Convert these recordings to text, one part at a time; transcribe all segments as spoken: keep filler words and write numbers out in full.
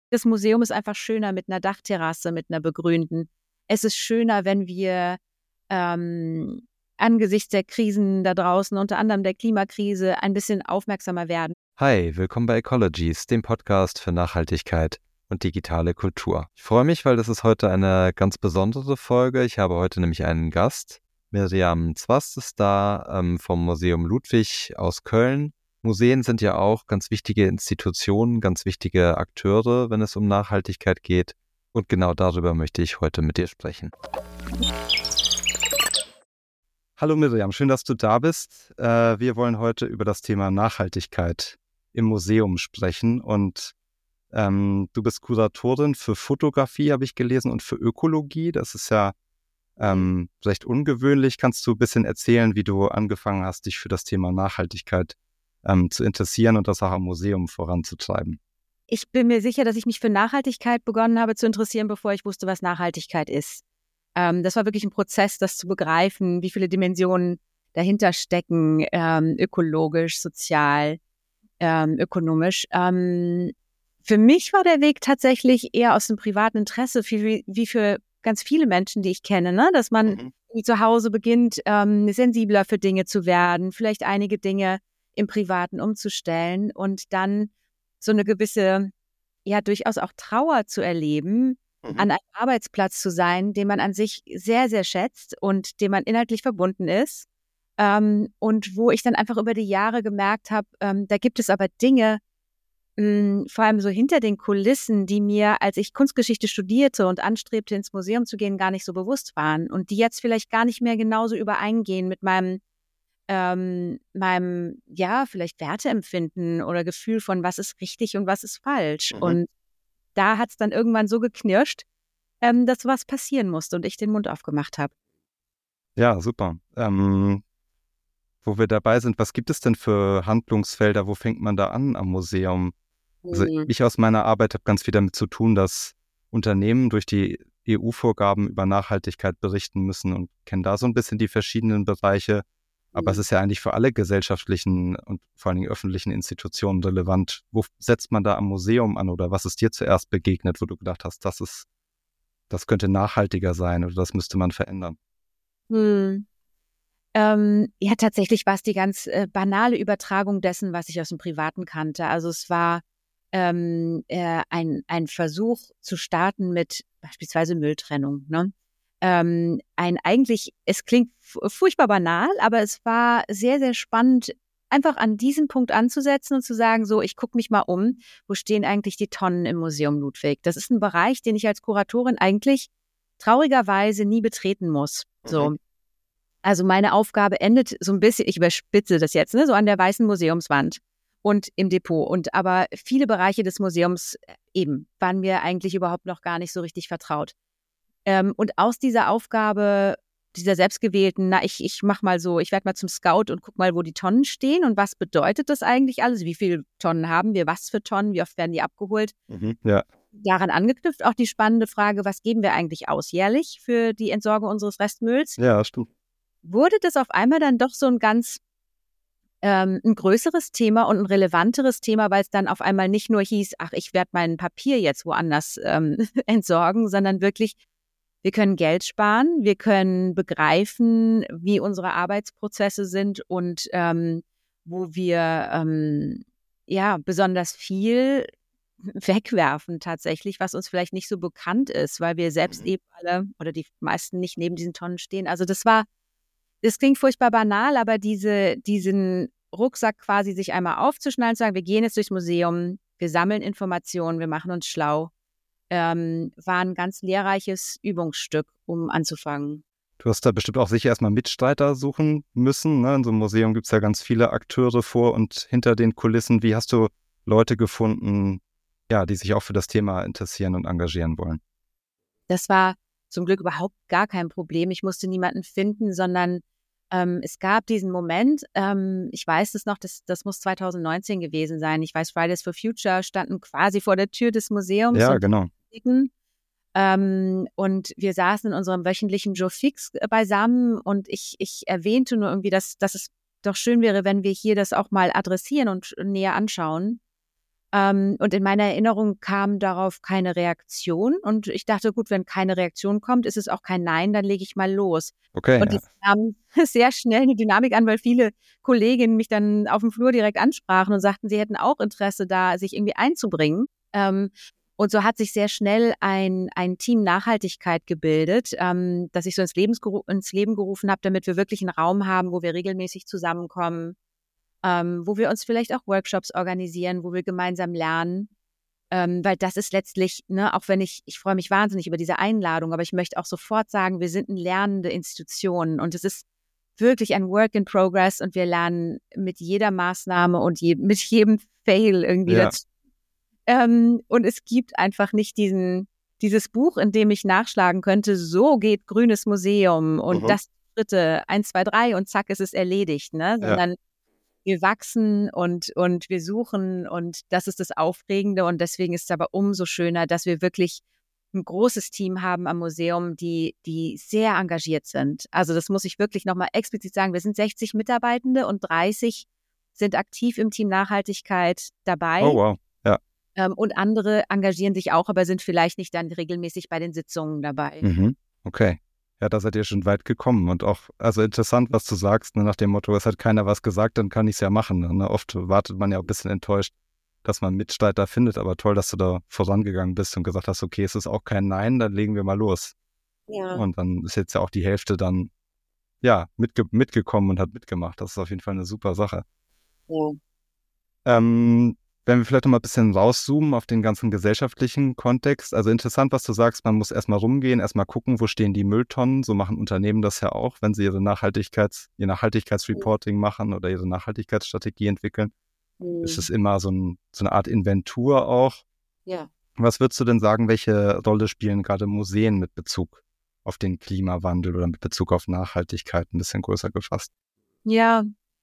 Das Museum ist einfach schöner mit einer Dachterrasse, mit einer begrünten. Es ist schöner, wenn wir ähm, angesichts der Krisen da draußen, unter anderem der Klimakrise, ein bisschen aufmerksamer werden. Hi, willkommen bei Ecologies, dem Podcast für Nachhaltigkeit und digitale Kultur. Ich freue mich, weil das ist heute eine ganz besondere Folge. Ich habe heute nämlich einen Gast. Miriam Zwast ist da ähm, vom Museum Ludwig aus Köln. Museen sind ja auch ganz wichtige Institutionen, ganz wichtige Akteure, wenn es um Nachhaltigkeit geht. Und genau darüber möchte ich heute mit dir sprechen. Hallo Miriam, schön, dass du da bist. Äh, wir wollen heute über das Thema Nachhaltigkeit im Museum sprechen. Und ähm, du bist Kuratorin für Fotografie, habe ich gelesen, und für Ökologie. Das ist ja ähm, recht ungewöhnlich. Kannst du ein bisschen erzählen, wie du angefangen hast, dich für das Thema Nachhaltigkeit ähm, zu interessieren und das auch am Museum voranzutreiben? Ich bin mir sicher, dass ich mich für Nachhaltigkeit begonnen habe zu interessieren, bevor ich wusste, was Nachhaltigkeit ist. Ähm, das war wirklich ein Prozess, das zu begreifen, wie viele Dimensionen dahinter stecken, ähm, ökologisch, sozial, ähm, ökonomisch. Ähm, für mich war der Weg tatsächlich eher aus dem privaten Interesse, wie, wie für ganz viele Menschen, die ich kenne, ne? Dass man mhm. zu Hause beginnt, ähm, sensibler für Dinge zu werden, vielleicht einige Dinge im Privaten umzustellen und dann so eine gewisse, ja, durchaus auch Trauer zu erleben, mhm. an einem Arbeitsplatz zu sein, den man an sich sehr, sehr schätzt und dem man inhaltlich verbunden ist. Ähm, und wo ich dann einfach über die Jahre gemerkt habe, ähm, da gibt es aber Dinge, mh, vor allem so hinter den Kulissen, die mir, als ich Kunstgeschichte studierte und anstrebte, ins Museum zu gehen, gar nicht so bewusst waren und die jetzt vielleicht gar nicht mehr genauso übereingehen mit meinem Ähm, meinem, ja, vielleicht Werteempfinden oder Gefühl von, was ist richtig und was ist falsch. Mhm. Und da hat es dann irgendwann so geknirscht, ähm, dass was passieren musste und ich den Mund aufgemacht habe. Ja, super. Ähm, wo wir dabei sind, was gibt es denn für Handlungsfelder? Wo fängt man da an am Museum? Also Mhm. ich aus meiner Arbeit habe ganz viel damit zu tun, dass Unternehmen durch die E U-Vorgaben über Nachhaltigkeit berichten müssen und kennen da so ein bisschen die verschiedenen Bereiche. Aber es ist ja eigentlich für alle gesellschaftlichen und vor allen Dingen öffentlichen Institutionen relevant. Wo setzt man da am Museum an oder was ist dir zuerst begegnet, wo du gedacht hast, das ist, das könnte nachhaltiger sein oder das müsste man verändern? Hm. Ähm, ja, tatsächlich war es die ganz äh, banale Übertragung dessen, was ich aus dem Privaten kannte. Also es war ähm, äh, ein, ein Versuch zu starten mit beispielsweise Mülltrennung, ne? Ähm, ein eigentlich, es klingt furchtbar banal, aber es war sehr, sehr spannend, einfach an diesem Punkt anzusetzen und zu sagen, so, ich gucke mich mal um, wo stehen eigentlich die Tonnen im Museum Ludwig? Das ist ein Bereich, den ich als Kuratorin eigentlich traurigerweise nie betreten muss. So. Mhm. Also meine Aufgabe endet so ein bisschen, ich überspitze das jetzt, ne, so an der weißen Museumswand und im Depot. Und aber viele Bereiche des Museums eben waren mir eigentlich überhaupt noch gar nicht so richtig vertraut. Ähm, und aus dieser Aufgabe, dieser selbstgewählten, na, ich, ich mach mal so, ich werde mal zum Scout und guck mal, wo die Tonnen stehen und was bedeutet das eigentlich alles? Wie viele Tonnen haben wir? Was für Tonnen? Wie oft werden die abgeholt? Mhm. Ja. Daran angeknüpft auch die spannende Frage, was geben wir eigentlich aus jährlich für die Entsorgung unseres Restmülls? Ja, stimmt. Wurde das auf einmal dann doch so ein ganz ähm, ein größeres Thema und ein relevanteres Thema, weil es dann auf einmal nicht nur hieß, ach, ich werde mein Papier jetzt woanders ähm, entsorgen, sondern wirklich, wir können Geld sparen, wir können begreifen, wie unsere Arbeitsprozesse sind und ähm, wo wir ähm, ja besonders viel wegwerfen tatsächlich, was uns vielleicht nicht so bekannt ist, weil wir selbst eben alle oder die meisten nicht neben diesen Tonnen stehen. Also das war Das klingt furchtbar banal, aber diese, diesen Rucksack quasi sich einmal aufzuschnallen, zu sagen, wir gehen jetzt durchs Museum, wir sammeln Informationen, wir machen uns schlau, ähm, war ein ganz lehrreiches Übungsstück, um anzufangen. Du hast da bestimmt auch sicher erstmal Mitstreiter suchen müssen, ne? In so einem Museum gibt es ja ganz viele Akteure vor und hinter den Kulissen. Wie hast du Leute gefunden, ja, die sich auch für das Thema interessieren und engagieren wollen? Das war zum Glück überhaupt gar kein Problem. Ich musste niemanden finden, sondern ähm, es gab diesen Moment, ähm, ich weiß es noch, das, das muss zwanzig neunzehn gewesen sein. Ich weiß, Fridays for Future standen quasi vor der Tür des Museums. Ja, und genau. Ähm, und wir saßen in unserem wöchentlichen Joe Fix beisammen und ich, ich erwähnte nur irgendwie, dass, dass es doch schön wäre, wenn wir hier das auch mal adressieren und näher anschauen. Ähm, und in meiner Erinnerung kam darauf keine Reaktion. Und ich dachte, gut, wenn keine Reaktion kommt, ist es auch kein Nein, dann lege ich mal los. Okay, Und ja. es kam sehr schnell eine Dynamik an, weil viele Kolleginnen mich dann auf dem Flur direkt ansprachen und sagten, sie hätten auch Interesse da, sich irgendwie einzubringen. Ähm, und so hat sich sehr schnell ein, ein Team Nachhaltigkeit gebildet, ähm, das ich so ins, Lebens, ins Leben gerufen habe, damit wir wirklich einen Raum haben, wo wir regelmäßig zusammenkommen, ähm, wo wir uns vielleicht auch Workshops organisieren, wo wir gemeinsam lernen. Ähm, weil das ist letztlich, ne, auch wenn ich, ich freue mich wahnsinnig über diese Einladung, aber ich möchte auch sofort sagen, wir sind eine lernende Institution und es ist wirklich ein Work in Progress und wir lernen mit jeder Maßnahme und je, mit jedem Fail irgendwie Ja. dazu. Ähm, und es gibt einfach nicht diesen, dieses Buch, in dem ich nachschlagen könnte, so geht grünes Museum und Mhm. das Schritte eins, zwei, drei und zack, ist es erledigt, ne, Ja. sondern wir wachsen und, und wir suchen und das ist das Aufregende und deswegen ist es aber umso schöner, dass wir wirklich ein großes Team haben am Museum, die, die sehr engagiert sind. Also das muss ich wirklich nochmal explizit sagen. Wir sind sechzig Mitarbeitende und dreißig sind aktiv im Team Nachhaltigkeit dabei. Oh, wow. Ja. Ähm, und andere engagieren sich auch, aber sind vielleicht nicht dann regelmäßig bei den Sitzungen dabei. Mhm. Okay. Ja, da seid ihr schon weit gekommen und auch, also interessant, was du sagst, ne, nach dem Motto, es hat keiner was gesagt, dann kann ich es ja machen. Ne? Oft wartet man ja auch ein bisschen enttäuscht, dass man Mitstreiter findet, aber toll, dass du da vorangegangen bist und gesagt hast, okay, es ist auch kein Nein, dann legen wir mal los. Ja. Und dann ist jetzt ja auch die Hälfte dann, ja, mitge mitgekommen und hat mitgemacht. Das ist auf jeden Fall eine super Sache. Ja. Ähm, wenn wir vielleicht noch mal ein bisschen rauszoomen auf den ganzen gesellschaftlichen Kontext. Also interessant, was du sagst, man muss erstmal rumgehen, erstmal gucken, wo stehen die Mülltonnen. So machen Unternehmen das ja auch, wenn sie ihre Nachhaltigkeits, ihr Nachhaltigkeitsreporting machen oder ihre Nachhaltigkeitsstrategie entwickeln. Mhm. Es ist immer so, ein, so eine Art Inventur auch. Ja. Was würdest du denn sagen, welche Rolle spielen gerade Museen mit Bezug auf den Klimawandel oder mit Bezug auf Nachhaltigkeit, ein bisschen größer gefasst? Ja,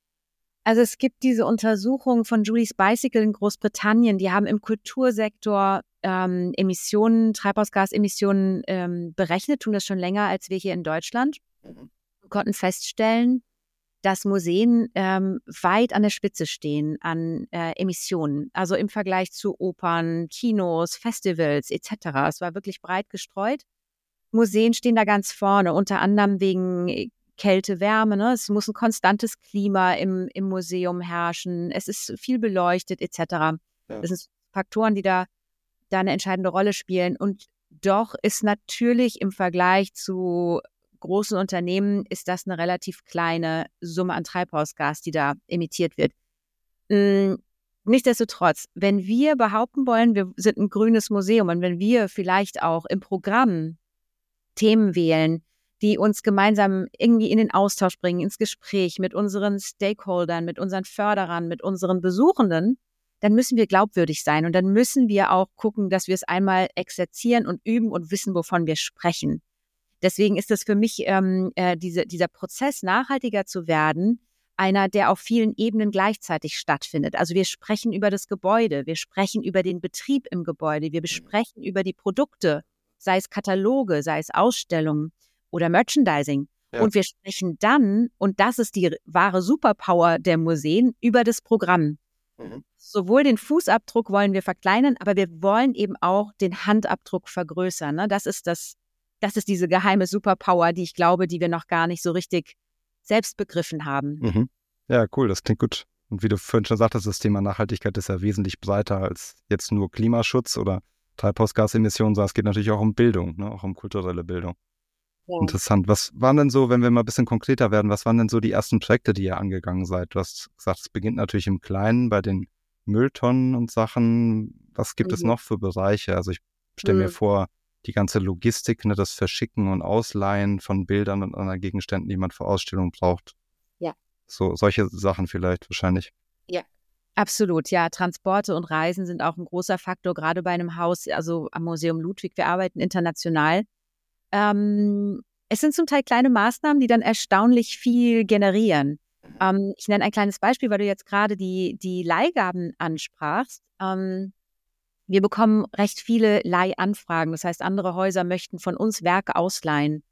also es gibt diese Untersuchung von Julie's Bicycle in Großbritannien, die haben im Kultursektor ähm, Emissionen, Treibhausgasemissionen ähm, berechnet, tun das schon länger als wir hier in Deutschland, und konnten feststellen, dass Museen ähm, weit an der Spitze stehen an äh, Emissionen, also im Vergleich zu Opern, Kinos, Festivals et cetera. Es war wirklich breit gestreut. Museen stehen da ganz vorne, unter anderem wegen Kälte, Wärme, ne? Es muss ein konstantes Klima im, im Museum herrschen, es ist viel beleuchtet et cetera. Ja. Das sind Faktoren, die da, da eine entscheidende Rolle spielen. Und doch ist natürlich im Vergleich zu großen Unternehmen ist das eine relativ kleine Summe an Treibhausgas, die da emittiert wird. Mhm. Nichtsdestotrotz, wenn wir behaupten wollen, wir sind ein grünes Museum und wenn wir vielleicht auch im Programm Themen wählen, die uns gemeinsam irgendwie in den Austausch bringen, ins Gespräch mit unseren Stakeholdern, mit unseren Förderern, mit unseren Besuchenden, dann müssen wir glaubwürdig sein und dann müssen wir auch gucken, dass wir es einmal exerzieren und üben und wissen, wovon wir sprechen. Deswegen ist es für mich ähm, äh, diese, dieser Prozess, nachhaltiger zu werden, einer, der auf vielen Ebenen gleichzeitig stattfindet. Also wir sprechen über das Gebäude, wir sprechen über den Betrieb im Gebäude, wir besprechen über die Produkte, sei es Kataloge, sei es Ausstellungen oder Merchandising. Ja. Und wir sprechen dann, und das ist die wahre Superpower der Museen, über das Programm. Mhm. Sowohl den Fußabdruck wollen wir verkleinern, aber wir wollen eben auch den Handabdruck vergrößern. Ne? Das ist das, das ist diese geheime Superpower, die ich glaube, die wir noch gar nicht so richtig selbst begriffen haben. Mhm. Ja, cool, das klingt gut. Und wie du vorhin schon sagtest, das Thema Nachhaltigkeit ist ja wesentlich breiter als jetzt nur Klimaschutz oder Treibhausgasemissionen, sondern es geht natürlich auch um Bildung, ne? Auch um kulturelle Bildung. Ja. Interessant. Was waren denn so, wenn wir mal ein bisschen konkreter werden, was waren denn so die ersten Projekte, die ihr angegangen seid? Du hast gesagt, es beginnt natürlich im Kleinen bei den Mülltonnen und Sachen. Was gibt mhm. es noch für Bereiche? Also ich stelle mhm. mir vor, die ganze Logistik, ne, das Verschicken und Ausleihen von Bildern und anderen Gegenständen, die man für Ausstellungen braucht. Ja. So solche Sachen vielleicht wahrscheinlich. Ja. Absolut, ja. Transporte und Reisen sind auch ein großer Faktor, gerade bei einem Haus, also am Museum Ludwig. Wir arbeiten international. Ähm, es sind zum Teil kleine Maßnahmen, die dann erstaunlich viel generieren. Ähm, ich nenne ein kleines Beispiel, weil du jetzt gerade die, die Leihgaben ansprachst. Ähm, wir bekommen recht viele Leihanfragen. Das heißt, andere Häuser möchten von uns Werke ausleihen.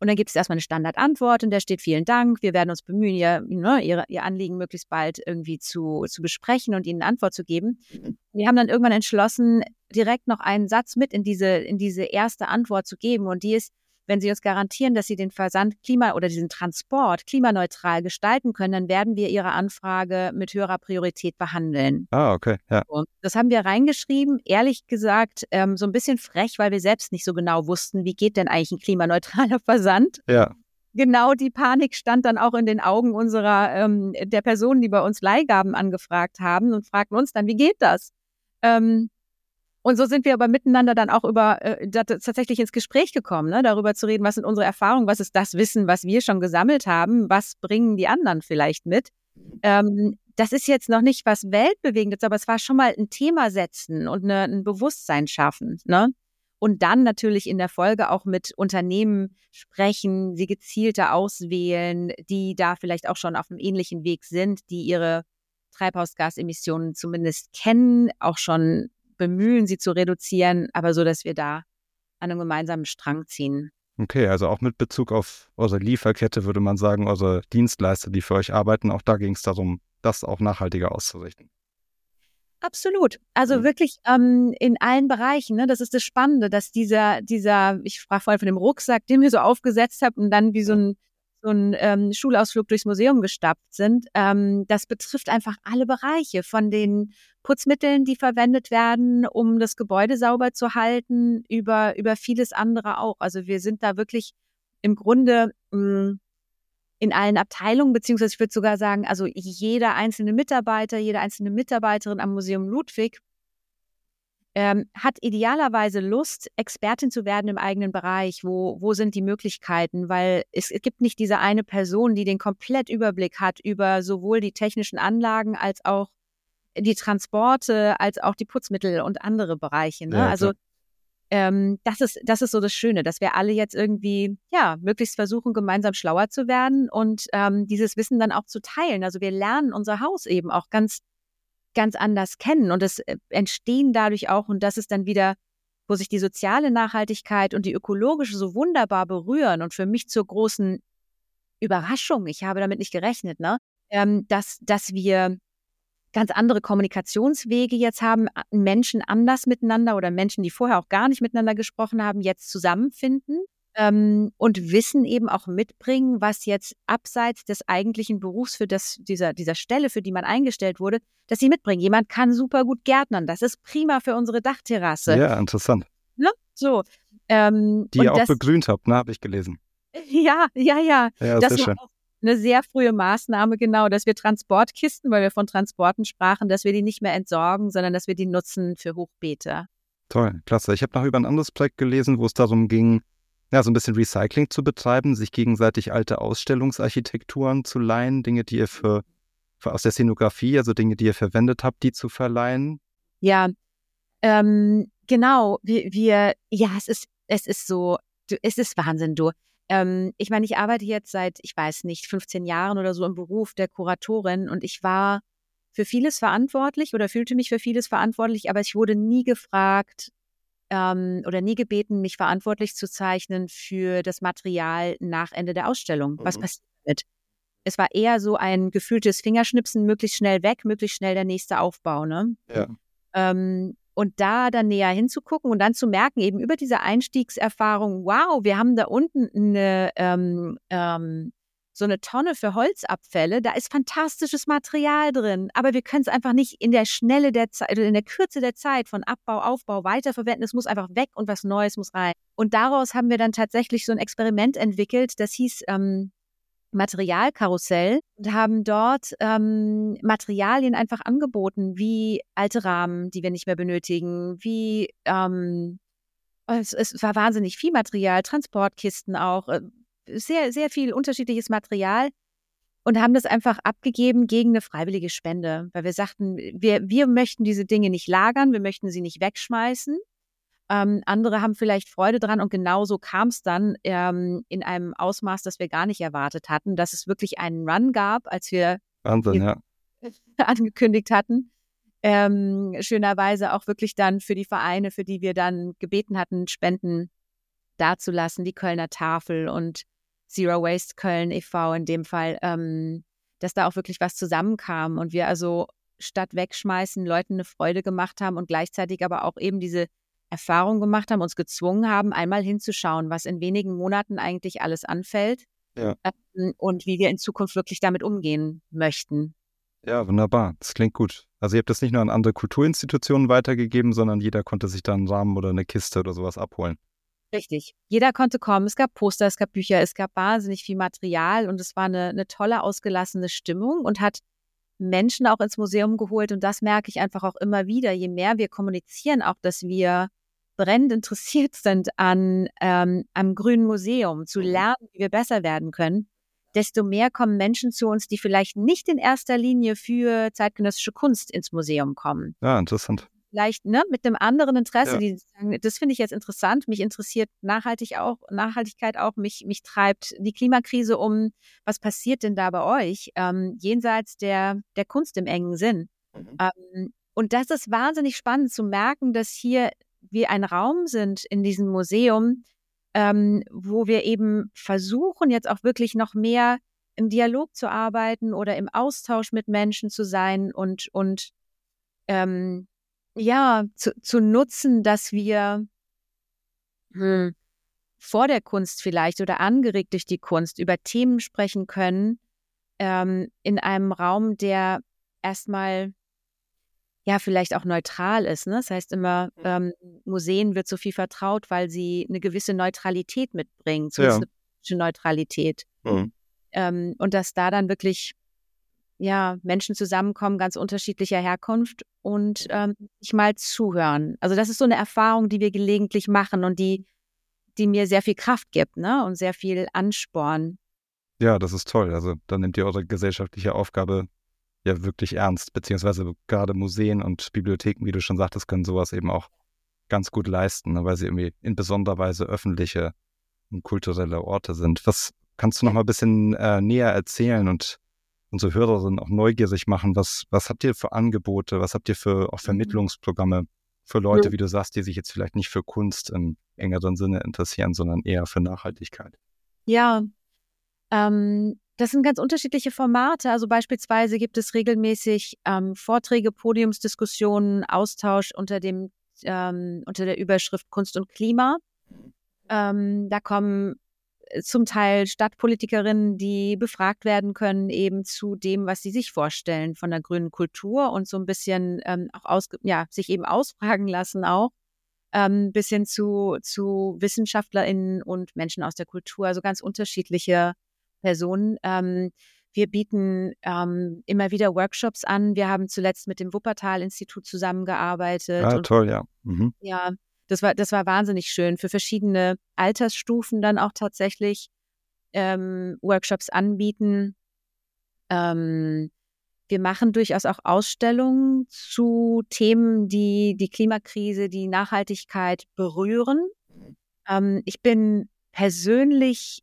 Und dann gibt es erstmal eine Standardantwort, in der steht vielen Dank, wir werden uns bemühen, ihr, ne, ihre, ihr Anliegen möglichst bald irgendwie zu, zu besprechen und ihnen eine Antwort zu geben. Wir haben dann irgendwann entschlossen, direkt noch einen Satz mit in diese, in diese erste Antwort zu geben und die ist, wenn Sie uns garantieren, dass Sie den Versand klima- oder diesen Transport klimaneutral gestalten können, dann werden wir Ihre Anfrage mit höherer Priorität behandeln. Ah, okay, ja. Und das haben wir reingeschrieben, ehrlich gesagt, ähm, so ein bisschen frech, weil wir selbst nicht so genau wussten, wie geht denn eigentlich ein klimaneutraler Versand. Ja. Genau die Panik stand dann auch in den Augen unserer, ähm, der Personen, die bei uns Leihgaben angefragt haben und fragten uns dann, wie geht das? Ähm, Und so sind wir aber miteinander dann auch über äh, tatsächlich ins Gespräch gekommen, ne? Darüber zu reden, was sind unsere Erfahrungen, was ist das Wissen, was wir schon gesammelt haben, was bringen die anderen vielleicht mit. Ähm, das ist jetzt noch nicht was Weltbewegendes, aber es war schon mal ein Thema setzen und eine, ein Bewusstsein schaffen, ne? Und dann natürlich in der Folge auch mit Unternehmen sprechen, sie gezielter auswählen, die da vielleicht auch schon auf einem ähnlichen Weg sind, die ihre Treibhausgasemissionen zumindest kennen, auch schon bemühen, sie zu reduzieren, aber so, dass wir da an einem gemeinsamen Strang ziehen. Okay, also auch mit Bezug auf eure Lieferkette würde man sagen, eure Dienstleister, die für euch arbeiten, auch da ging es darum, das auch nachhaltiger auszurichten. Absolut. Also Mhm. wirklich ähm, in allen Bereichen. Ne? Das ist das Spannende, dass dieser, dieser, ich sprach vorhin von dem Rucksack, den wir so aufgesetzt haben und dann wie so ein so ein ähm, Schulausflug durchs Museum gestapft sind. Ähm, das betrifft einfach alle Bereiche, von den Putzmitteln, die verwendet werden, um das Gebäude sauber zu halten, über, über vieles andere auch. Also wir sind da wirklich im Grunde mh, in allen Abteilungen, beziehungsweise ich würde sogar sagen, also jeder einzelne Mitarbeiter, jede einzelne Mitarbeiterin am Museum Ludwig Ähm, hat idealerweise Lust, Expertin zu werden im eigenen Bereich. Wo, wo sind die Möglichkeiten? Weil es, es gibt nicht diese eine Person, die den Komplettüberblick hat über sowohl die technischen Anlagen als auch die Transporte, als auch die Putzmittel und andere Bereiche. Ne? Ja, Also klar. ähm, das ist, das ist so das Schöne, dass wir alle jetzt irgendwie, ja, möglichst versuchen, gemeinsam schlauer zu werden und ähm, dieses Wissen dann auch zu teilen. Also wir lernen unser Haus eben auch ganz ganz anders kennen und es äh, entstehen dadurch auch, und das ist dann wieder, wo sich die soziale Nachhaltigkeit und die ökologische so wunderbar berühren und für mich zur großen Überraschung, ich habe damit nicht gerechnet, ne, ähm, dass, dass wir ganz andere Kommunikationswege jetzt haben, Menschen anders miteinander oder Menschen, die vorher auch gar nicht miteinander gesprochen haben, jetzt zusammenfinden. Ähm, und Wissen eben auch mitbringen, was jetzt abseits des eigentlichen Berufs für das, dieser, dieser Stelle, für die man eingestellt wurde, dass sie mitbringen. Jemand kann super gut gärtnern. Das ist prima für unsere Dachterrasse. Ja, interessant. Ne? So. Ähm, Die und ihr auch das, begrünt habt, ne, habe ich gelesen. ja, ja, ja. Ja, Das sehr war schön. auch eine sehr frühe Maßnahme, genau, dass wir Transportkisten, weil wir von Transporten sprachen, dass wir die nicht mehr entsorgen, sondern dass wir die nutzen für Hochbeete. Toll, klasse. Ich habe noch über ein anderes Projekt gelesen, wo es darum ging, ja, so ein bisschen Recycling zu betreiben, sich gegenseitig alte Ausstellungsarchitekturen zu leihen, Dinge, die ihr für, für aus der Szenografie, also Dinge, die ihr verwendet habt, die zu verleihen. Ja, ähm, genau. Wir, wir, ja, es ist, es ist so, du, es ist Wahnsinn, du. Ähm, ich meine, ich arbeite jetzt seit, ich weiß nicht, fünfzehn Jahren oder so im Beruf der Kuratorin und ich war für vieles verantwortlich oder fühlte mich für vieles verantwortlich, aber ich wurde nie gefragt ähm, oder nie gebeten, mich verantwortlich zu zeichnen für das Material nach Ende der Ausstellung. Was Mhm. passiert damit? Es war eher so ein gefühltes Fingerschnipsen, möglichst schnell weg, möglichst schnell der nächste Aufbau, ne? Ja. Ähm, und da dann näher hinzugucken und dann zu merken, eben über diese Einstiegserfahrung, wow, wir haben da unten eine, ähm, ähm, so eine Tonne für Holzabfälle, da ist fantastisches Material drin, aber wir können es einfach nicht in der Schnelle der Zeit, oder in der Kürze der Zeit von Abbau, Aufbau weiterverwenden. Es muss einfach weg und was Neues muss rein. Und daraus haben wir dann tatsächlich so ein Experiment entwickelt, das hieß ähm, Materialkarussell und haben dort ähm, Materialien einfach angeboten, wie alte Rahmen, die wir nicht mehr benötigen, wie ähm, es, es war wahnsinnig viel Material, Transportkisten auch, äh, sehr, sehr viel unterschiedliches Material und haben das einfach abgegeben gegen eine freiwillige Spende, weil wir sagten, wir, wir möchten diese Dinge nicht lagern, wir möchten sie nicht wegschmeißen. Ähm, andere haben vielleicht Freude dran und genauso kam es dann ähm, in einem Ausmaß, das wir gar nicht erwartet hatten, dass es wirklich einen Run gab, als wir Wahnsinn, ja. angekündigt hatten. Ähm, schönerweise auch wirklich dann für die Vereine, für die wir dann gebeten hatten, Spenden dazulassen, die Kölner Tafel und Zero Waste Köln e V in dem Fall, ähm, dass da auch wirklich was zusammenkam und wir also statt wegschmeißen Leuten eine Freude gemacht haben und gleichzeitig aber auch eben diese Erfahrung gemacht haben, uns gezwungen haben, einmal hinzuschauen, was in wenigen Monaten eigentlich alles anfällt Ja. ähm, und wie wir in Zukunft wirklich damit umgehen möchten. Ja, wunderbar. Das klingt gut. Also ihr habt das nicht nur an andere Kulturinstitutionen weitergegeben, sondern jeder konnte sich da einen Rahmen oder eine Kiste oder sowas abholen. Richtig. Jeder konnte kommen. Es gab Poster, es gab Bücher, es gab wahnsinnig viel Material und es war eine, eine tolle, ausgelassene Stimmung und hat Menschen auch ins Museum geholt. Und das merke ich einfach auch immer wieder. Je mehr wir kommunizieren, auch dass wir brennend interessiert sind an ähm, am Grünen Museum, zu lernen, wie wir besser werden können, desto mehr kommen Menschen zu uns, die vielleicht nicht in erster Linie für zeitgenössische Kunst ins Museum kommen. Ja, interessant. Vielleicht ne, mit einem anderen Interesse, Ja. die sagen, das finde ich jetzt interessant, mich interessiert nachhaltig auch, Nachhaltigkeit auch, mich, mich treibt die Klimakrise um. Was passiert denn da bei euch, ähm, jenseits der, der Kunst im engen Sinn? Mhm. Ähm, und das ist wahnsinnig spannend zu merken, dass hier wir ein Raum sind in diesem Museum, ähm, wo wir eben versuchen, jetzt auch wirklich noch mehr im Dialog zu arbeiten oder im Austausch mit Menschen zu sein und, und ähm, ja, zu, zu nutzen, dass wir hm, vor der Kunst vielleicht oder angeregt durch die Kunst über Themen sprechen können, ähm, in einem Raum, der erstmal ja vielleicht auch neutral ist. Ne? Das heißt immer, ähm, Museen wird so viel vertraut, weil sie eine gewisse Neutralität mitbringen, zumindest Ja. eine politische Neutralität. Mhm. Ähm, und dass da dann wirklich ja, Menschen zusammenkommen, ganz unterschiedlicher Herkunft und ähm, sich mal zuhören. Also das ist so eine Erfahrung, die wir gelegentlich machen und die, die mir sehr viel Kraft gibt, ne? Und sehr viel Ansporn. Ja, das ist toll. Also dann nehmt ihr eure gesellschaftliche Aufgabe ja wirklich ernst, beziehungsweise gerade Museen und Bibliotheken, wie du schon sagtest, können sowas eben auch ganz gut leisten, ne, weil sie irgendwie in besonderer Weise öffentliche und kulturelle Orte sind. Was kannst du noch mal ein bisschen äh, näher erzählen und unsere Hörerinnen auch neugierig machen? Was, was habt ihr für Angebote? Was habt ihr für auch Vermittlungsprogramme für Leute, wie du sagst, die sich jetzt vielleicht nicht für Kunst im engeren Sinne interessieren, sondern eher für Nachhaltigkeit? Ja, ähm, das sind ganz unterschiedliche Formate. Also beispielsweise gibt es regelmäßig ähm, Vorträge, Podiumsdiskussionen, Austausch unter dem ähm, unter der Überschrift Kunst und Klima. Ähm, da kommen zum Teil Stadtpolitikerinnen, die befragt werden können eben zu dem, was sie sich vorstellen von der grünen Kultur und so ein bisschen ähm, auch aus, ja, sich eben ausfragen lassen auch, ähm, bis hin zu, zu WissenschaftlerInnen und Menschen aus der Kultur, also ganz unterschiedliche Personen. Ähm, wir bieten ähm, immer wieder Workshops an. Wir haben zuletzt mit dem Wuppertal-Institut zusammengearbeitet. Ah, und toll, ja. Mhm. ja, das war, das war wahnsinnig schön. Für verschiedene Altersstufen dann auch tatsächlich ähm, Workshops anbieten. Ähm, wir machen durchaus auch Ausstellungen zu Themen, die die Klimakrise, die Nachhaltigkeit berühren. Ähm, ich bin persönlich,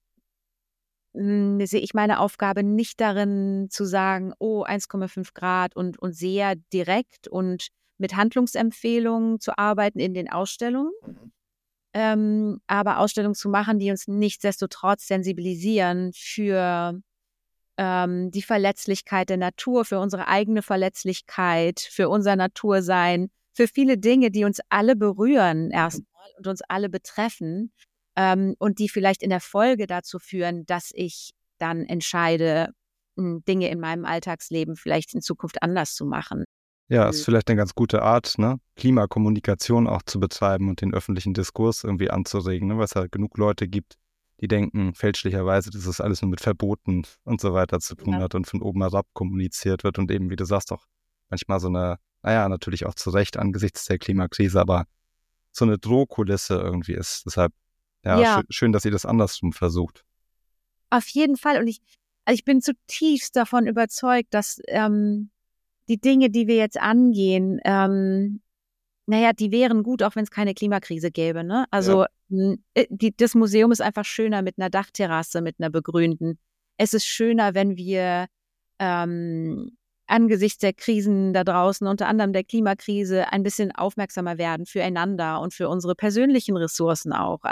mh, sehe ich meine Aufgabe nicht darin zu sagen, oh, eins Komma fünf Grad und, und sehr direkt und mit Handlungsempfehlungen zu arbeiten in den Ausstellungen, ähm, aber Ausstellungen zu machen, die uns nichtsdestotrotz sensibilisieren für ähm, die Verletzlichkeit der Natur, für unsere eigene Verletzlichkeit, für unser Natursein, für viele Dinge, die uns alle berühren erstmal und uns alle betreffen ähm, und die vielleicht in der Folge dazu führen, dass ich dann entscheide, mh, Dinge in meinem Alltagsleben vielleicht in Zukunft anders zu machen. Ja, ist vielleicht eine ganz gute Art, ne? Klimakommunikation auch zu betreiben und den öffentlichen Diskurs irgendwie anzuregen, ne? Weil es halt genug Leute gibt, die denken fälschlicherweise, dass es alles nur mit Verboten und so weiter zu tun Ja. hat und von oben herab kommuniziert wird und eben, wie du sagst, auch manchmal so eine, naja, natürlich auch zu Recht angesichts der Klimakrise, aber so eine Drohkulisse irgendwie ist. Deshalb, ja, Ja. schön, schön, dass ihr das andersrum versucht. Auf jeden Fall. Und ich, also ich bin zutiefst davon überzeugt, dass ähm, die Dinge, die wir jetzt angehen, ähm, naja, die wären gut, auch wenn es keine Klimakrise gäbe. Ne? Also ja. die, das Museum ist einfach schöner mit einer Dachterrasse, mit einer begrünten. Es ist schöner, wenn wir ähm, angesichts der Krisen da draußen, unter anderem der Klimakrise, ein bisschen aufmerksamer werden füreinander und für unsere persönlichen Ressourcen auch. Also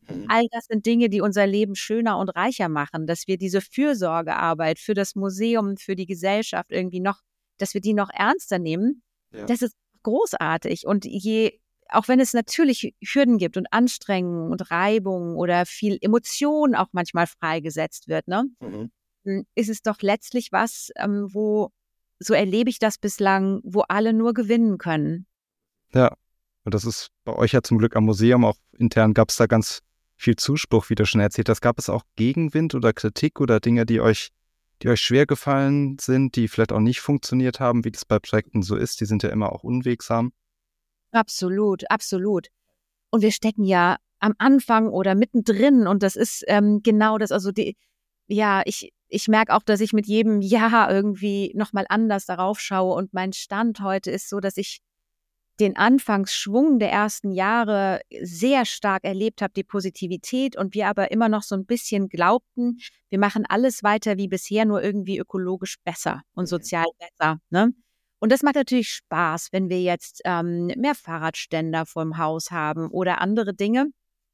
All das sind Dinge, die unser Leben schöner und reicher machen, dass wir diese Fürsorgearbeit für das Museum, für die Gesellschaft irgendwie noch, dass wir die noch ernster nehmen. Ja. Das ist großartig. Und je, auch wenn es natürlich Hürden gibt und Anstrengungen und Reibungen oder viel Emotion auch manchmal freigesetzt wird, ne, mhm. ist es doch letztlich was, ähm, wo, so erlebe ich das bislang, wo alle nur gewinnen können. Ja, und das ist bei euch ja zum Glück am Museum, auch intern gab es da ganz viel Zuspruch, wie du schon erzählt hast. Gab es auch Gegenwind oder Kritik oder Dinge, die euch, die euch schwer gefallen sind, die vielleicht auch nicht funktioniert haben, wie das bei Projekten so ist? Die sind ja immer auch unwegsam. Absolut, absolut. Und wir stecken ja am Anfang oder mittendrin und das ist ähm, genau das, also die, ja, ich, ich merke auch, dass ich mit jedem Jahr irgendwie nochmal anders darauf schaue und mein Stand heute ist so, dass ich den Anfangsschwung der ersten Jahre sehr stark erlebt habe, die Positivität und wir aber immer noch so ein bisschen glaubten, wir machen alles weiter wie bisher, nur irgendwie ökologisch besser und sozial besser, ne? Und das macht natürlich Spaß, wenn wir jetzt ähm, mehr Fahrradständer vor dem Haus haben oder andere Dinge.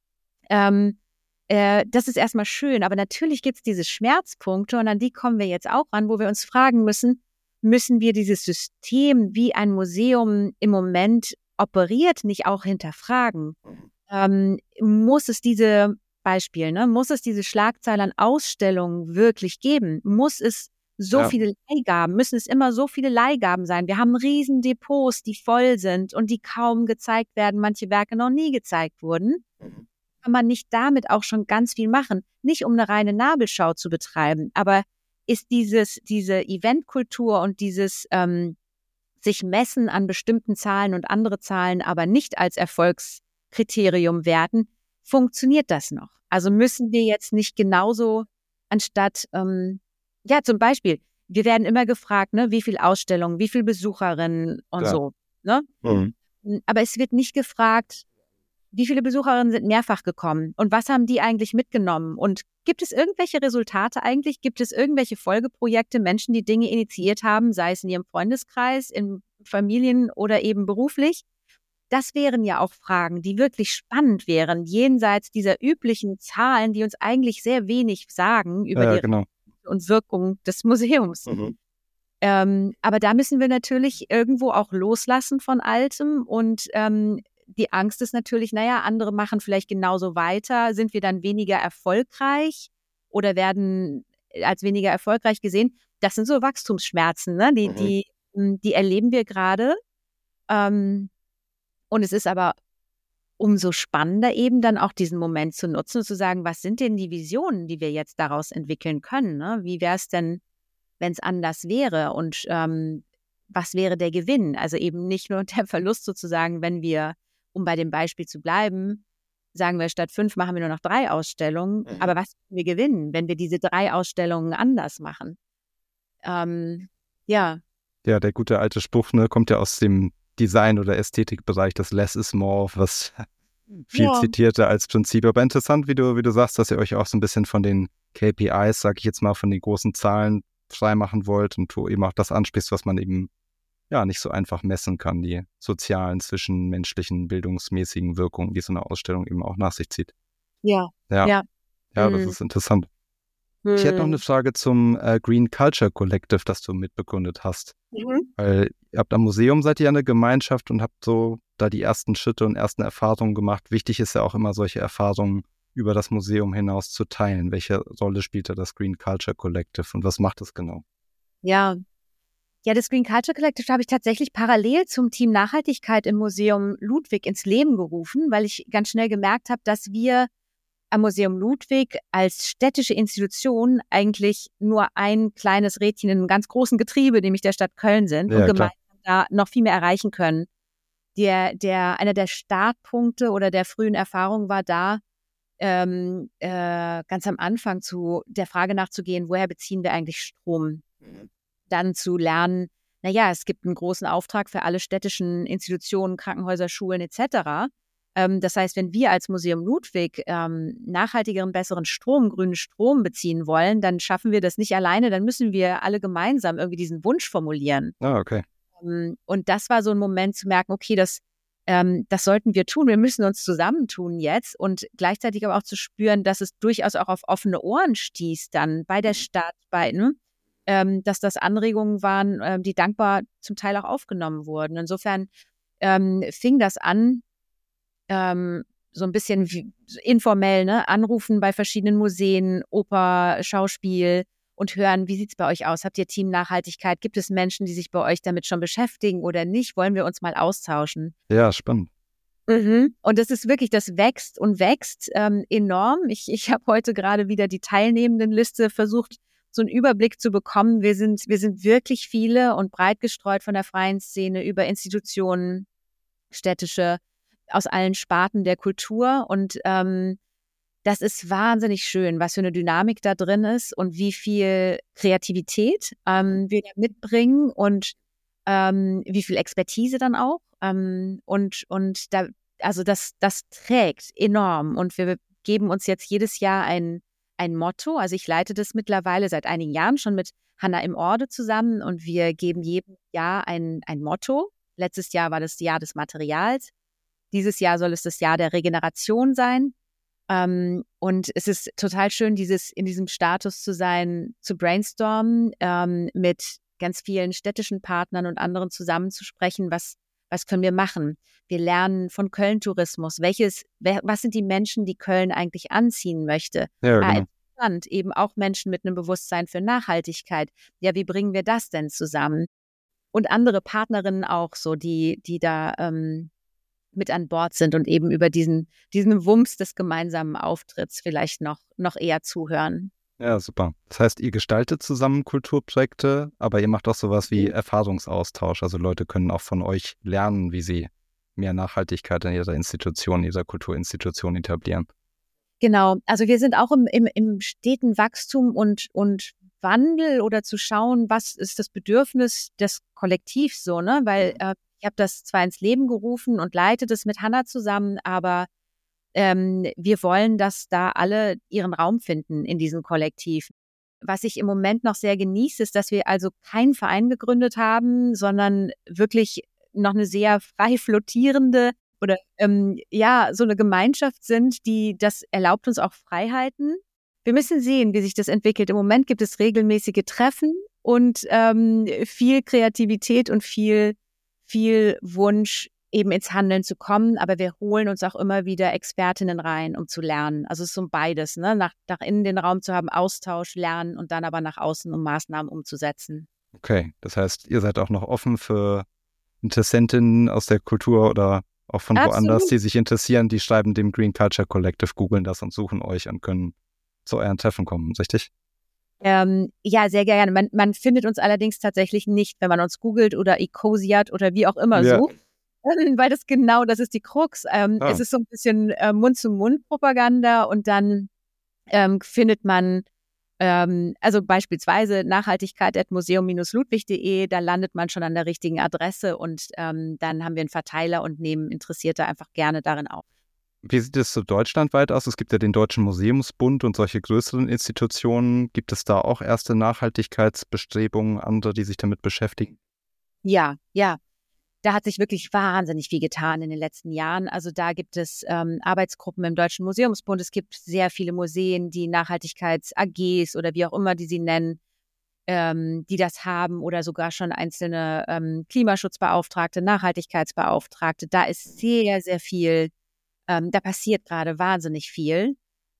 Ähm, äh, das ist erstmal schön, aber natürlich gibt es diese Schmerzpunkte und an die kommen wir jetzt auch ran, wo wir uns fragen müssen, müssen wir dieses System, wie ein Museum im Moment operiert, nicht auch hinterfragen? Ähm, muss es diese Beispiel, ne, muss es diese Schlagzeile an Ausstellungen wirklich geben? Muss es so ja. viele Leihgaben, müssen es immer so viele Leihgaben sein? Wir haben riesen Depots, die voll sind und die kaum gezeigt werden, manche Werke noch nie gezeigt wurden. Mhm. Kann man nicht damit auch schon ganz viel machen? Nicht um eine reine Nabelschau zu betreiben, aber ist dieses, diese Eventkultur und dieses ähm, sich messen an bestimmten Zahlen und andere Zahlen aber nicht als Erfolgskriterium werten, funktioniert das noch? Also müssen wir jetzt nicht genauso anstatt, ähm, ja zum Beispiel, wir werden immer gefragt, ne, wie viel Ausstellungen, wie viel Besucherinnen und ja. so. Ne? Mhm. Aber es wird nicht gefragt, wie viele Besucherinnen sind mehrfach gekommen und was haben die eigentlich mitgenommen? Und gibt es irgendwelche Resultate eigentlich? Gibt es irgendwelche Folgeprojekte, Menschen, die Dinge initiiert haben, sei es in ihrem Freundeskreis, in Familien oder eben beruflich? Das wären ja auch Fragen, die wirklich spannend wären, jenseits dieser üblichen Zahlen, die uns eigentlich sehr wenig sagen über ja, die genau. und Wirkung des Museums. Mhm. Ähm, aber da müssen wir natürlich irgendwo auch loslassen von Altem und ähm, die Angst ist natürlich, naja, andere machen vielleicht genauso weiter. Sind wir dann weniger erfolgreich oder werden als weniger erfolgreich gesehen? Das sind so Wachstumsschmerzen, ne? Die, mhm. die, die erleben wir gerade. Ähm, und es ist aber umso spannender eben dann auch diesen Moment zu nutzen und zu sagen, was sind denn die Visionen, die wir jetzt daraus entwickeln können? Ne? Wie wäre es denn, wenn es anders wäre? Und ähm, was wäre der Gewinn? Also eben nicht nur der Verlust sozusagen, wenn wir, um bei dem Beispiel zu bleiben, sagen wir, statt fünf machen wir nur noch drei Ausstellungen. Mhm. Aber was können wir gewinnen, wenn wir diese drei Ausstellungen anders machen? Ähm, ja. Ja, der gute alte Spruch, ne, kommt ja aus dem Design- oder Ästhetikbereich, das Less is more, was viel ja. zitierter als Prinzip. Aber interessant, wie du, wie du sagst, dass ihr euch auch so ein bisschen von den K P Is, sag ich jetzt mal, von den großen Zahlen freimachen wollt und du eben auch das ansprichst, was man eben ja nicht so einfach messen kann, die sozialen, zwischenmenschlichen, bildungsmäßigen Wirkungen, die so eine Ausstellung eben auch nach sich zieht. Ja, ja. Ja, ja das hm. ist interessant. Hm. Ich hätte noch eine Frage zum äh, Green Culture Collective, das du mitbegründet hast. Mhm. Weil ihr habt am Museum, seid ihr ja eine Gemeinschaft und habt so da die ersten Schritte und ersten Erfahrungen gemacht. Wichtig ist ja auch immer, solche Erfahrungen über das Museum hinaus zu teilen. Welche Rolle spielt da das Green Culture Collective und was macht es genau? Ja, Ja, das Green Culture Collective habe ich tatsächlich parallel zum Team Nachhaltigkeit im Museum Ludwig ins Leben gerufen, weil ich ganz schnell gemerkt habe, dass wir am Museum Ludwig als städtische Institution eigentlich nur ein kleines Rädchen in einem ganz großen Getriebe, nämlich der Stadt Köln sind, ja, und gemeinsam da noch viel mehr erreichen können. Der, der, einer der Startpunkte oder der frühen Erfahrungen war da, ähm, äh, ganz am Anfang zu der Frage nachzugehen, woher beziehen wir eigentlich Strom? Mhm. Dann zu lernen, naja, es gibt einen großen Auftrag für alle städtischen Institutionen, Krankenhäuser, Schulen et cetera. Ähm, das heißt, wenn wir als Museum Ludwig ähm, nachhaltigeren, besseren Strom, grünen Strom beziehen wollen, dann schaffen wir das nicht alleine, dann müssen wir alle gemeinsam irgendwie diesen Wunsch formulieren. Ah, okay. Ähm, und das war so ein Moment zu merken, okay, das Ähm, das sollten wir tun. Wir müssen uns zusammentun jetzt und gleichzeitig aber auch zu spüren, dass es durchaus auch auf offene Ohren stieß dann bei der Stadt, bei, ne? ähm, dass das Anregungen waren, ähm, die dankbar zum Teil auch aufgenommen wurden. Insofern ähm, fing das an, ähm, so ein bisschen wie, informell, ne? Anrufen bei verschiedenen Museen, Oper, Schauspiel und hören, wie sieht's bei euch aus? Habt ihr Team Nachhaltigkeit? Gibt es Menschen, die sich bei euch damit schon beschäftigen oder nicht? Wollen wir uns mal austauschen? Ja, spannend. Mhm. Und das ist wirklich, das wächst und wächst ähm, enorm. Ich, ich habe heute gerade wieder die Teilnehmendenliste versucht, so einen Überblick zu bekommen. Wir sind, wir sind wirklich viele und breit gestreut von der freien Szene über Institutionen, städtische, aus allen Sparten der Kultur. Und ähm, das ist wahnsinnig schön, was für eine Dynamik da drin ist und wie viel Kreativität ähm, wir da mitbringen und ähm, wie viel Expertise dann auch. Ähm, und und da, also das, das trägt enorm. Und wir geben uns jetzt jedes Jahr ein, ein Motto. Also ich leite das mittlerweile seit einigen Jahren schon mit Hanna im Orde zusammen und wir geben jedem Jahr ein, ein Motto. Letztes Jahr war das Jahr des Materials. Dieses Jahr soll es das Jahr der Regeneration sein. Ähm, und es ist total schön, dieses in diesem Status zu sein, zu brainstormen, ähm, mit ganz vielen städtischen Partnern und anderen zusammenzusprechen, was, was können wir machen? Wir lernen von Köln-Tourismus. Welches, wer, was sind die Menschen, die Köln eigentlich anziehen möchte? Ja, Ah, genau. interessant, eben auch Menschen mit einem Bewusstsein für Nachhaltigkeit. Ja, wie bringen wir das denn zusammen? Und andere Partnerinnen auch so, die, die da ähm, mit an Bord sind und eben über diesen, diesen Wumms des gemeinsamen Auftritts vielleicht noch, noch eher zuhören. Ja, super. Das heißt, ihr gestaltet zusammen Kulturprojekte, aber ihr macht auch sowas wie Erfahrungsaustausch. Also Leute können auch von euch lernen, wie sie mehr Nachhaltigkeit in ihrer Institution, in ihrer Kulturinstitution etablieren. Genau, also wir sind auch im, im, im steten Wachstum und, und Wandel oder zu schauen, was ist das Bedürfnis des Kollektivs so, ne? Weil äh, ich habe das zwar ins Leben gerufen und leite das mit Hanna zusammen, aber ähm, wir wollen, dass da alle ihren Raum finden in diesem Kollektiv. Was ich im Moment noch sehr genieße, ist, dass wir also keinen Verein gegründet haben, sondern wirklich noch eine sehr frei flottierende oder ähm, ja, so eine Gemeinschaft sind, die, das erlaubt uns auch Freiheiten. Wir müssen sehen, wie sich das entwickelt. Im Moment gibt es regelmäßige Treffen und ähm, viel Kreativität und viel, viel Wunsch, eben ins Handeln zu kommen. Aber wir holen uns auch immer wieder Expertinnen rein, um zu lernen. Also es ist so beides, ne? Nach, nach innen den Raum zu haben, Austausch, Lernen und dann aber nach außen, um Maßnahmen umzusetzen. Okay, das heißt, ihr seid auch noch offen für Interessentinnen aus der Kultur oder auch von woanders, Absolut. die sich interessieren, die schreiben dem Green Culture Collective, googeln das und suchen euch und können zu euren Treffen kommen, richtig? Ähm, ja, sehr gerne. Man, man findet uns allerdings tatsächlich nicht, wenn man uns googelt oder Ecosiat oder wie auch immer Ja. sucht. Weil das genau, das ist die Krux. Ähm, Ah. Es ist so ein bisschen äh, Mund-zu-Mund-Propaganda und dann ähm, findet man, ähm, also beispielsweise nachhaltigkeit at museum Bindestrich ludwig punkt de, da landet man schon an der richtigen Adresse und ähm, dann haben wir einen Verteiler und nehmen Interessierte einfach gerne darin auf. Wie sieht es so deutschlandweit aus? Es gibt ja den Deutschen Museumsbund und solche größeren Institutionen. Gibt es da auch erste Nachhaltigkeitsbestrebungen, andere, die sich damit beschäftigen? Ja, ja. Da hat sich wirklich wahnsinnig viel getan in den letzten Jahren. Also da gibt es ähm, Arbeitsgruppen im Deutschen Museumsbund. Es gibt sehr viele Museen, die Nachhaltigkeits-A Gs oder wie auch immer die sie nennen, ähm, die das haben oder sogar schon einzelne ähm, Klimaschutzbeauftragte, Nachhaltigkeitsbeauftragte. Da ist sehr, sehr viel, ähm, da passiert gerade wahnsinnig viel.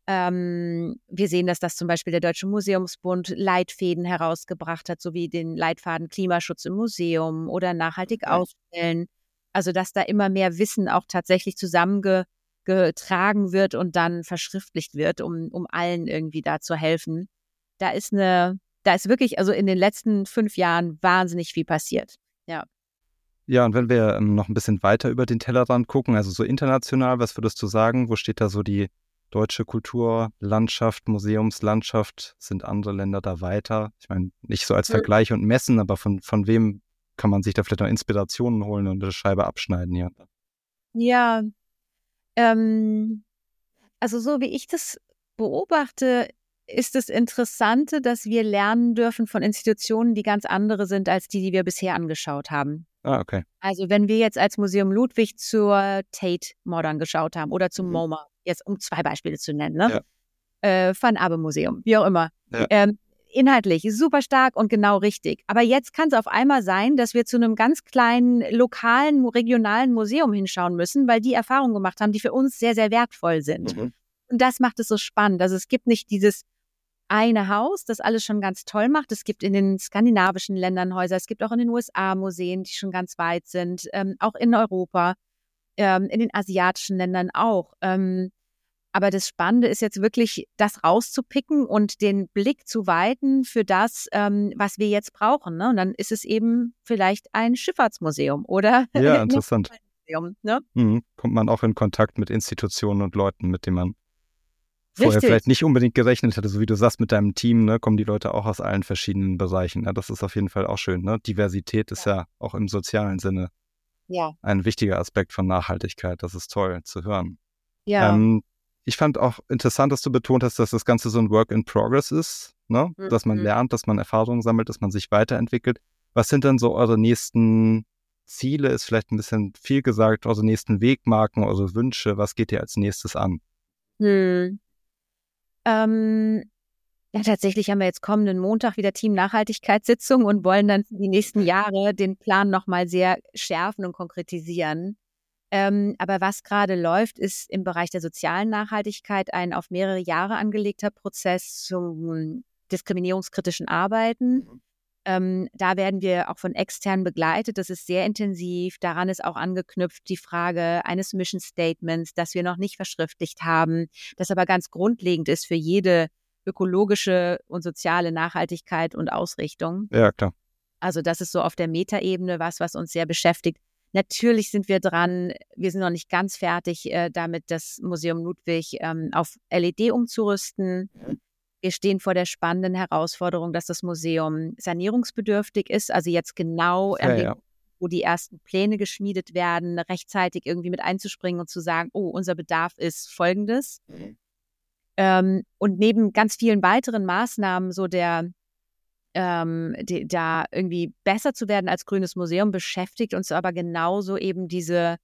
Ähm, wir sehen, dass das zum Beispiel der Deutsche Museumsbund Leitfäden herausgebracht hat, sowie den Leitfaden Klimaschutz im Museum oder nachhaltig Okay. ausstellen. Also, dass da immer mehr Wissen auch tatsächlich zusammengetragen wird und dann verschriftlicht wird, um, um allen irgendwie da zu helfen. Da ist eine, da ist wirklich, also in den letzten fünf Jahren wahnsinnig viel passiert. Ja. Ja, und wenn wir ähm, noch ein bisschen weiter über den Tellerrand gucken, also so international, was würdest du sagen? Wo steht da so die deutsche Kulturlandschaft, Museumslandschaft? Sind andere Länder da weiter? Ich meine, nicht so als Vergleich und Messen, aber von, von wem kann man sich da vielleicht noch Inspirationen holen und eine Scheibe abschneiden hier? Ja, ähm, also so wie ich das beobachte, ist das Interessante, dass wir lernen dürfen von Institutionen, die ganz andere sind als die, die wir bisher angeschaut haben. Ah, okay. Also wenn wir jetzt als Museum Ludwig zur Tate Modern geschaut haben oder zum Mhm. MoMA, jetzt um zwei Beispiele zu nennen, ne? Ja. Äh, Van Abbe Museum, wie auch immer. Ja. Ähm, inhaltlich super stark und genau richtig. Aber jetzt kann es auf einmal sein, dass wir zu einem ganz kleinen, lokalen, regionalen Museum hinschauen müssen, weil die Erfahrungen gemacht haben, die für uns sehr, sehr wertvoll sind. Mhm. Und das macht es so spannend. Also es gibt nicht dieses eine Haus, das alles schon ganz toll macht. Es gibt in den skandinavischen Ländern Häuser, es gibt auch in den U S A Museen, die schon ganz weit sind, ähm, auch in Europa, ähm, in den asiatischen Ländern auch. Ähm, aber das Spannende ist jetzt wirklich, das rauszupicken und den Blick zu weiten für das, ähm, was wir jetzt brauchen. Ne? Und dann ist es eben vielleicht ein Schifffahrtsmuseum oder Ja, ein interessant. Museum. Ne? Mhm. Kommt man auch in Kontakt mit Institutionen und Leuten, mit denen man vorher Richtig. vielleicht nicht unbedingt gerechnet hätte, so wie du sagst, mit deinem Team, ne, kommen die Leute auch aus allen verschiedenen Bereichen. Ja, das ist auf jeden Fall auch schön. Ne? Diversität ist ja. ja auch im sozialen Sinne ja. ein wichtiger Aspekt von Nachhaltigkeit. Das ist toll zu hören. Ja. Ähm, ich fand auch interessant, dass du betont hast, dass das Ganze so ein Work in Progress ist, ne? Mhm. Dass man lernt, dass man Erfahrungen sammelt, dass man sich weiterentwickelt. Was sind denn so eure nächsten Ziele? Ist vielleicht ein bisschen viel gesagt, eure nächsten Wegmarken, eure Wünsche. Was geht ihr als nächstes an? Hm. Ähm, ja, tatsächlich haben wir jetzt kommenden Montag wieder Team-Nachhaltigkeitssitzung und wollen dann für die nächsten Jahre den Plan nochmal sehr schärfen und konkretisieren. Ähm, aber was gerade läuft, ist im Bereich der sozialen Nachhaltigkeit ein auf mehrere Jahre angelegter Prozess zum diskriminierungskritischen Arbeiten. Ähm, da werden wir auch von extern begleitet. Das ist sehr intensiv. Daran ist auch angeknüpft die Frage eines Mission Statements, das wir noch nicht verschriftlicht haben, das aber ganz grundlegend ist für jede ökologische und soziale Nachhaltigkeit und Ausrichtung. Ja, klar. Also das ist so auf der Metaebene was, was uns sehr beschäftigt. Natürlich sind wir dran, wir sind noch nicht ganz fertig äh, damit, das Museum Ludwig ähm, auf L E D umzurüsten. Wir stehen vor der spannenden Herausforderung, dass das Museum sanierungsbedürftig ist, also jetzt genau, Ja, ähm, ja. wo die ersten Pläne geschmiedet werden, rechtzeitig irgendwie mit einzuspringen und zu sagen, oh, unser Bedarf ist folgendes. Mhm. Ähm, und neben ganz vielen weiteren Maßnahmen, so der ähm, die, da irgendwie besser zu werden als grünes Museum, beschäftigt uns aber genauso eben diese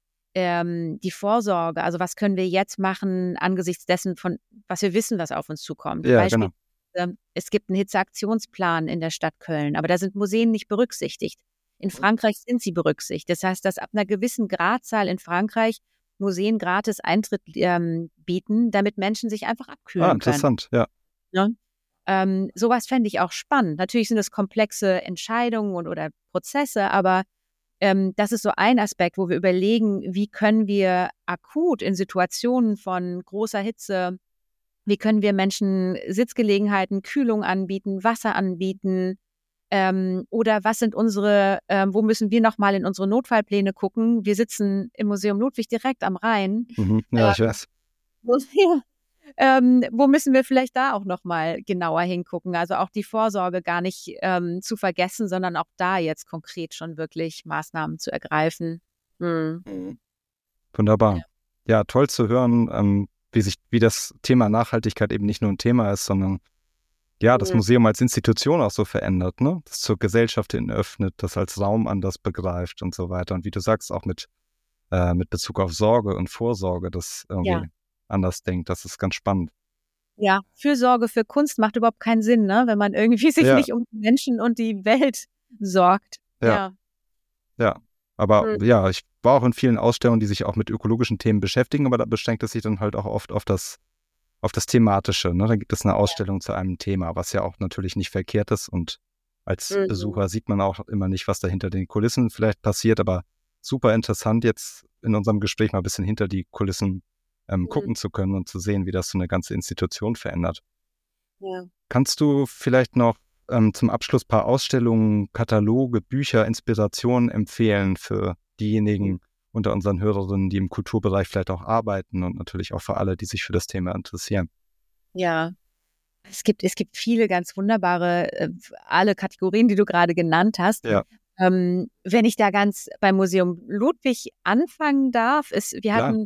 ähm, die Vorsorge. Also was können wir jetzt machen angesichts dessen, von was wir wissen, was auf uns zukommt. Ja, Beispiel, genau. ähm, es gibt einen Hitzeaktionsplan in der Stadt Köln, aber da sind Museen nicht berücksichtigt. In Frankreich sind sie berücksichtigt. Das heißt, dass ab einer gewissen Gradzahl in Frankreich Museen gratis Eintritt ähm, bieten, damit Menschen sich einfach abkühlen Ah, können. interessant, ja. Ne? Ähm, sowas fände ich auch spannend. Natürlich sind es komplexe Entscheidungen und, oder Prozesse, aber ähm, das ist so ein Aspekt, wo wir überlegen, wie können wir akut in Situationen von großer Hitze, wie können wir Menschen Sitzgelegenheiten, Kühlung anbieten, Wasser anbieten, ähm, oder was sind unsere, ähm, wo müssen wir nochmal in unsere Notfallpläne gucken? Wir sitzen im Museum Ludwig direkt am Rhein. Mhm. Ja, Äh, ich weiß. ja. Ähm, wo müssen wir vielleicht da auch nochmal genauer hingucken? Also auch die Vorsorge gar nicht ähm, zu vergessen, sondern auch da jetzt konkret schon wirklich Maßnahmen zu ergreifen. Mhm. Wunderbar. Ja. Ja, toll zu hören, ähm, wie sich, wie das Thema Nachhaltigkeit eben nicht nur ein Thema ist, sondern ja, das Mhm. Museum als Institution auch so verändert, ne? Das zur Gesellschaft hin öffnet, das als Raum anders begreift und so weiter. Und wie du sagst, auch mit, äh, mit Bezug auf Sorge und Vorsorge, das irgendwie Ja. anders denkt. Das ist ganz spannend. Ja, Fürsorge für Kunst macht überhaupt keinen Sinn, ne? Wenn man irgendwie sich Ja. nicht um die Menschen und die Welt sorgt. Ja. Ja. Ja, aber Mhm. ja, ich war auch in vielen Ausstellungen, die sich auch mit ökologischen Themen beschäftigen, aber da beschränkt es sich dann halt auch oft auf das, auf das Thematische. Ne? Da gibt es eine Ausstellung zu einem Thema, was ja auch natürlich nicht verkehrt ist. Und als Mhm. Besucher sieht man auch immer nicht, was da hinter den Kulissen vielleicht passiert. Aber super interessant, jetzt in unserem Gespräch mal ein bisschen hinter die Kulissen ähm, Mhm. gucken zu können und zu sehen, wie das so eine ganze Institution verändert. Ja. Kannst du vielleicht noch ähm, zum Abschluss ein paar Ausstellungen, Kataloge, Bücher, Inspirationen empfehlen für diejenigen unter unseren Hörerinnen, die im Kulturbereich vielleicht auch arbeiten und natürlich auch für alle, die sich für das Thema interessieren? Ja. Es gibt, es gibt viele ganz wunderbare, äh, alle Kategorien, die du gerade genannt hast. Ja. Ähm, wenn ich da ganz beim Museum Ludwig anfangen darf, ist, wir Klar. hatten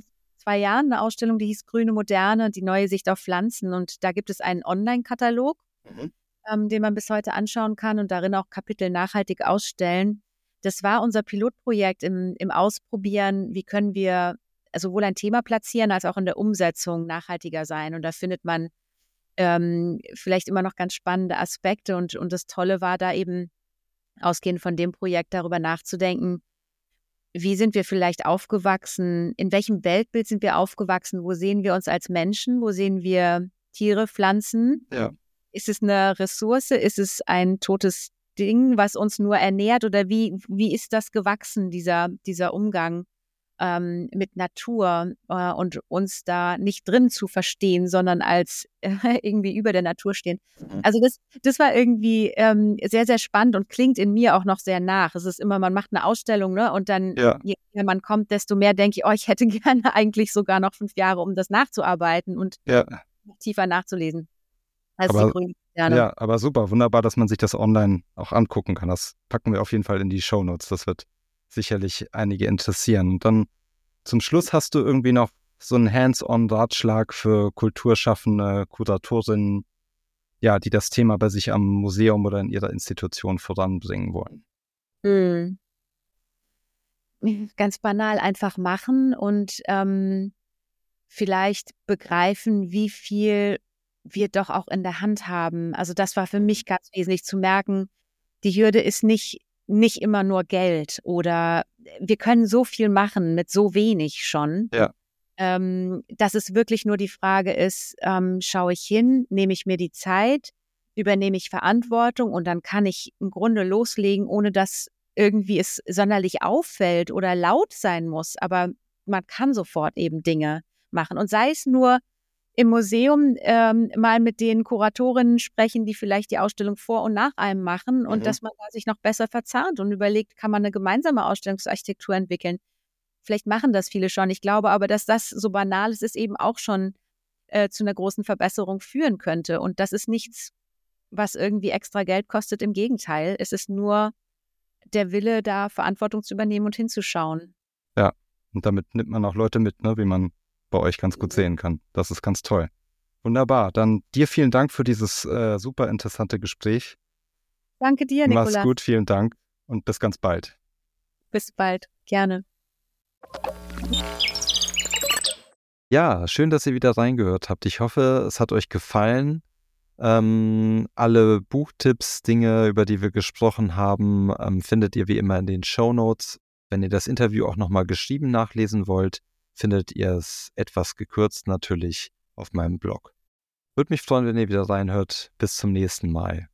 zwei Jahren eine Ausstellung, die hieß Grüne Moderne, die neue Sicht auf Pflanzen. Und da gibt es einen Online-Katalog, mhm. ähm, den man bis heute anschauen kann und darin auch Kapitel nachhaltig ausstellen. Das war unser Pilotprojekt im, im Ausprobieren, wie können wir sowohl ein Thema platzieren, als auch in der Umsetzung nachhaltiger sein. Und da findet man ähm, vielleicht immer noch ganz spannende Aspekte. Und, und das Tolle war da eben, ausgehend von dem Projekt darüber nachzudenken, wie sind wir vielleicht aufgewachsen, in welchem Weltbild sind wir aufgewachsen, wo sehen wir uns als Menschen, wo sehen wir Tiere, Pflanzen? Ja. Ist es eine Ressource, ist es ein totes Ding, was uns nur ernährt, oder wie, wie ist das gewachsen, dieser, dieser Umgang ähm, mit Natur äh, und uns da nicht drin zu verstehen, sondern als äh, irgendwie über der Natur stehen. Also das, das war irgendwie ähm, sehr, sehr spannend und klingt in mir auch noch sehr nach. Es ist immer, man macht eine Ausstellung, ne, und dann, ja. je mehr man kommt, desto mehr denke ich, oh, ich hätte gerne eigentlich sogar noch fünf Jahre, um das nachzuarbeiten und ja. tiefer nachzulesen. Als aber, die Grüne Moderne. Ja, aber super, wunderbar, dass man sich das online auch angucken kann. Das packen wir auf jeden Fall in die Shownotes. Das wird sicherlich einige interessieren. Und dann zum Schluss hast du irgendwie noch so einen Hands-on-Ratschlag für Kulturschaffende, Kuratorinnen, ja, die das Thema bei sich am Museum oder in ihrer Institution voranbringen wollen. Hm. Ganz banal, einfach machen und ähm, vielleicht begreifen, wie viel wir doch auch in der Hand haben. Also das war für mich ganz wesentlich zu merken, die Hürde ist nicht, nicht immer nur Geld oder wir können so viel machen mit so wenig schon. Ja. Ähm, dass es wirklich nur die Frage ist, ähm, schaue ich hin, nehme ich mir die Zeit, übernehme ich Verantwortung und dann kann ich im Grunde loslegen, ohne dass irgendwie es sonderlich auffällt oder laut sein muss. Aber man kann sofort eben Dinge machen. Und sei es nur im Museum ähm, mal mit den Kuratorinnen sprechen, die vielleicht die Ausstellung vor und nach einem machen und mhm. dass man da sich noch besser verzahnt und überlegt, kann man eine gemeinsame Ausstellungsarchitektur entwickeln. Vielleicht machen das viele schon. Ich glaube aber, dass das so banal ist, es eben auch schon äh, zu einer großen Verbesserung führen könnte. Und das ist nichts, was irgendwie extra Geld kostet. Im Gegenteil, es ist nur der Wille, da Verantwortung zu übernehmen und hinzuschauen. Ja, und damit nimmt man auch Leute mit, ne, wie man bei euch ganz gut sehen kann. Das ist ganz toll. Wunderbar. Dann dir vielen Dank für dieses äh, super interessante Gespräch. Danke dir, Nicola. Mach's gut, vielen Dank und bis ganz bald. Bis bald, gerne. Ja, schön, dass ihr wieder reingehört habt. Ich hoffe, es hat euch gefallen. Ähm, alle Buchtipps, Dinge, über die wir gesprochen haben, ähm, findet ihr wie immer in den Shownotes. Wenn ihr das Interview auch nochmal geschrieben nachlesen wollt, findet ihr es etwas gekürzt natürlich auf meinem Blog. Würde mich freuen, wenn ihr wieder reinhört. Bis zum nächsten Mal.